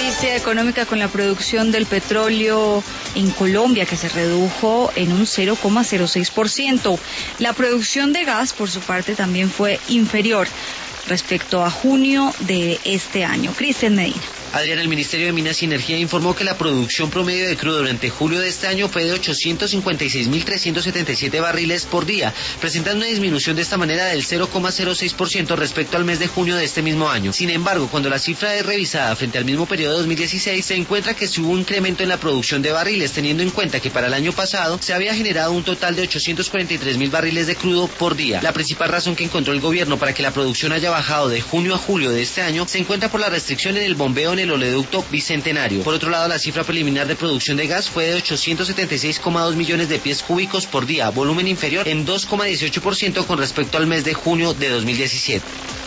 noticia económica con la producción del petróleo en Colombia, que se redujo en un 0,06%. La producción de gas, por su parte, también fue inferior respecto a junio de este año. Cristian Medina. Adrián, el Ministerio de Minas y Energía informó que la producción promedio de crudo durante julio de este año fue de 856.377 barriles por día, presentando una disminución de esta manera del 0,06% respecto al mes de junio de este mismo año. Sin embargo, cuando la cifra es revisada frente al mismo periodo de 2016, se encuentra que hubo un incremento en la producción de barriles, teniendo en cuenta que para el año pasado se había generado un total de 843.000 barriles de crudo por día. La principal razón que encontró el gobierno para que la producción haya bajado de junio a julio de este año se encuentra por la restricción en el bombeo en el oleoducto Bicentenario. Por otro lado, la cifra preliminar de producción de gas fue de 876,2 millones de pies cúbicos por día, volumen inferior en 2,18% con respecto al mes de junio de 2017.